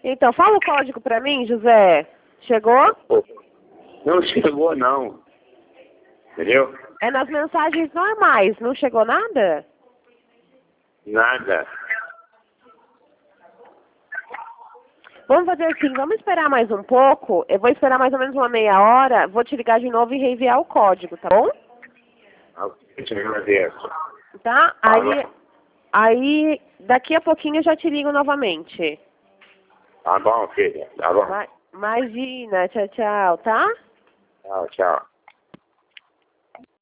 Então, fala o código pra mim, José. Chegou? Não chegou, não. Entendeu? É nas mensagens normais, não chegou nada? Nada. Vamos fazer assim, vamos esperar mais um pouco. Eu vou esperar mais ou menos uma meia hora. Vou te ligar de novo e reenviar o código, tá bom? Eu te agradeço. Tá? Aí, daqui a pouquinho eu já te ligo novamente. Tá bom, filha. Tá bom. Imagina, tchau, tchau, tá? Tchau, tchau.